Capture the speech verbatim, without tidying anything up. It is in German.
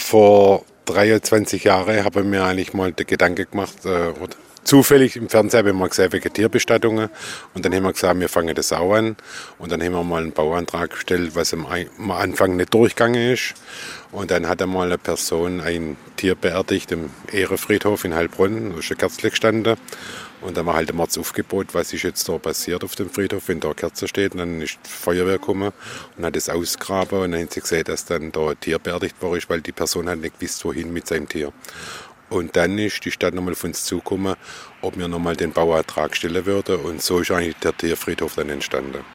vor dreiundzwanzig Jahren habe ich mir eigentlich mal den Gedanke gemacht, äh, oder zufällig im Fernsehen habe ich mal gesehen wegen Tierbestattungen und dann haben wir gesagt, wir fangen das auch an und dann haben wir mal einen Bauantrag gestellt, was am, Ei- am Anfang nicht durchgegangen ist und dann hat einmal eine Person ein Tier beerdigt im Ehrenfriedhof in Heilbronn, da ist eine Kerze gestanden und dann war halt ein Mordsaufgebot, was ist jetzt da passiert auf dem Friedhof, wenn da eine Kerze steht und dann ist die Feuerwehr gekommen und hat das ausgegraben und dann haben sie gesehen, dass dann da ein Tier beerdigt worden ist, weil die Person hat nicht gewusst, wohin mit seinem Tier. Und dann ist die Stadt nochmal auf uns zugekommen, ob wir nochmal den Bauantrag stellen würden. Und so ist eigentlich der Tierfriedhof dann entstanden.